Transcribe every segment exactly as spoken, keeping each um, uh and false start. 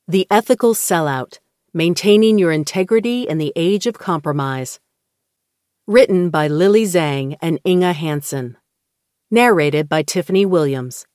The Ethical Sellout: Maintaining Your Integrity in the Age of Compromise. Written by Lily Zhang and Inga Hansen. Narrated by Tiffany Williams.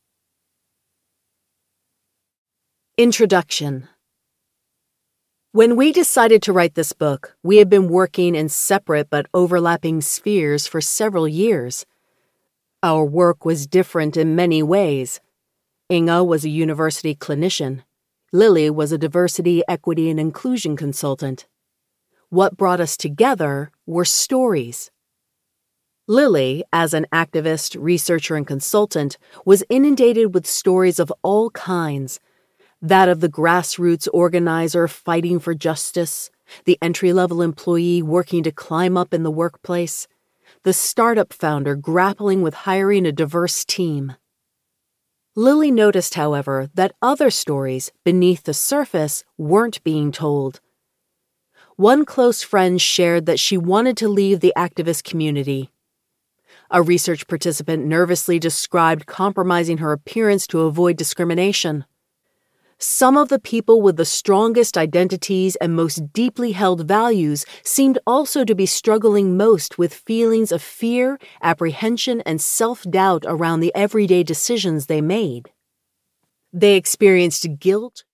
Introduction. When we decided to write this book, we had been working in separate but overlapping spheres for several years. Our work was different in many ways. Inga was a university clinician. Lily was a diversity, equity, and inclusion consultant. What brought us together were stories. Lily, as an activist, researcher, and consultant, was inundated with stories of all kinds. That of the grassroots organizer fighting for justice, the entry-level employee working to climb up in the workplace, the startup founder grappling with hiring a diverse team. Lily noticed, however, that other stories beneath the surface weren't being told. One close friend shared that she wanted to leave the activist community. A research participant nervously described compromising her appearance to avoid discrimination. Some of the people with the strongest identities and most deeply held values seemed also to be struggling most with feelings of fear, apprehension, and self-doubt around the everyday decisions they made. They experienced guilt,